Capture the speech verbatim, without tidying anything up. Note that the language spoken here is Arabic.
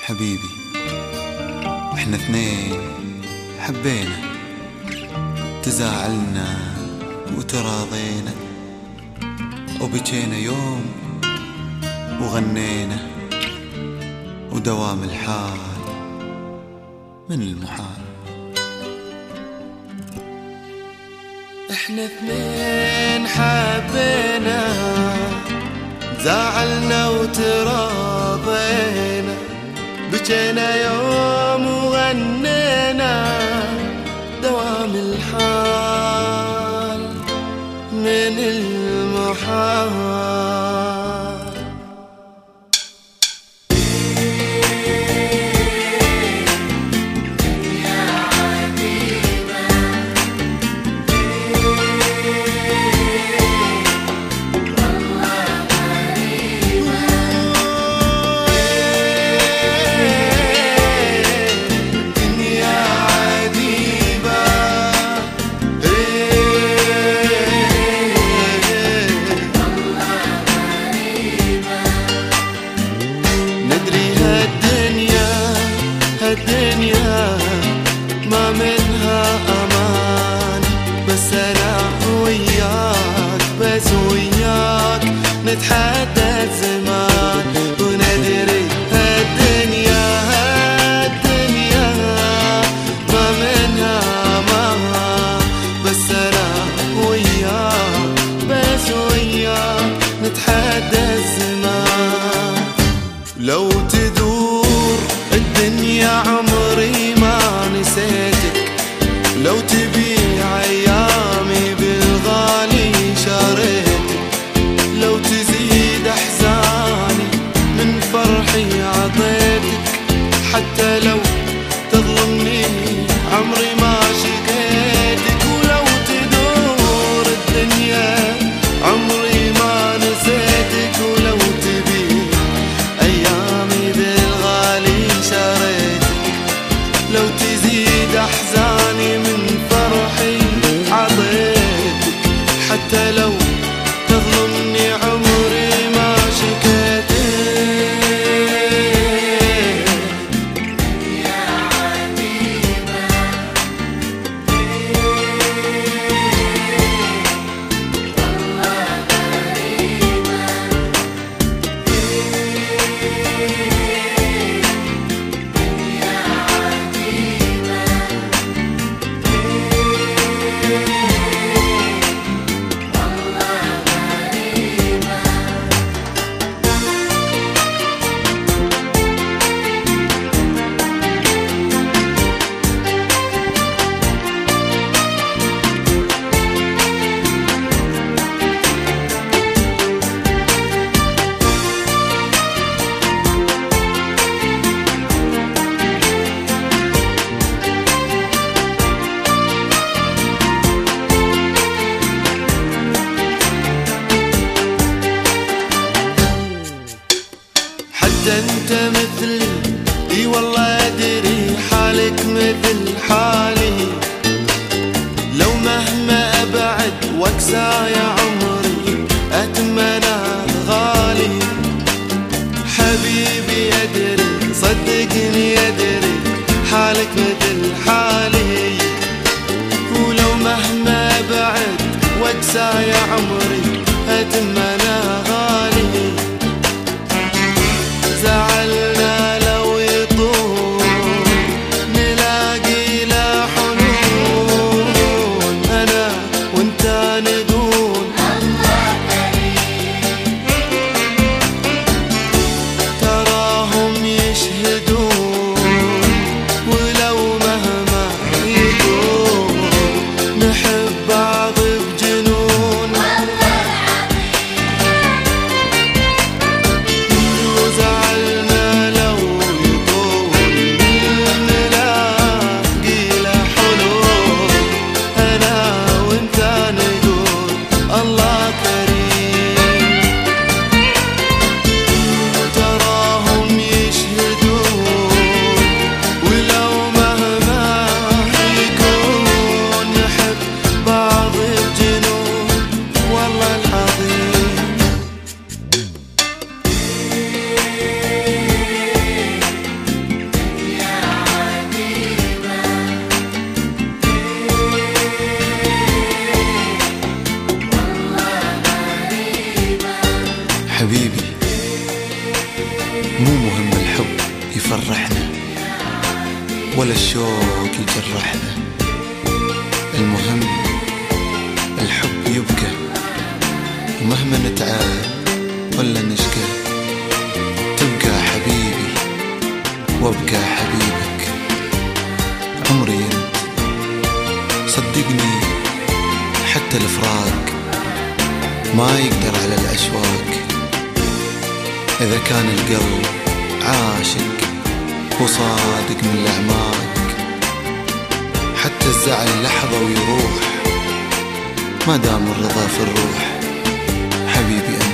حبيبي، احنا اثنين حبينا، تزاعلنا وتراضينا، وبكينا يوم وغنينا، ودوام الحال من المحال. احنا اثنين حبينا، زعلنا وتراضينا، بكينا يوم وغنينا، دوام الحال من المحال. الدنيا ما منها أمان، بس أنا وياك، بس وياك نتحدى الزمان، وندري هالدنيا هالدنيا ما منها أمان، بس أنا وياك، بس وياك نتحدى الزمان. لو تدور الدنيا عمري ما نسيتك، لو تبيع أيامي بالغالي شريتك، لو تزيد أحزاني من فرحي عطيتك، حتى لو تظلمني عمري ما شقيتك. ولو تدور الدنيا عمري ما نسيتك، ولو تبيع أيامي بالغالي شريتك، لو تزيد أحزاني من فرحي عطيتك، حتى لو تظلمني عمري ما شكيتك. يا عتيبة والله غريبة، انت مثلي، اي والله ادري حالك مثل حالي، لو مهما ابعد واقسى يا عمري اتمنى غالي. حبيبي ادري صدقني ادري حالك مثل حالي، ولو مهما ابعد واقسى يا عمري اتمنى غالي. زعلنا لو يطول نلاقي له حلول، أنا وانت نقول الله كريم، تراهم يشهدون مو مهم الحب يفرحنا ولا الشوق يجرحنا، المهم الحب يبقى، ومهما نتعب ولا نشقى تبقى حبيبي وابقى حبيبك. عمري انت صدقني، حتى الفراق ما يقدر على الأشواق، إذا كان القلب عاشق وصادق من الأعماق، حتى الزعل لحظة ويروح ما دام الرضا في الروح. حبيبي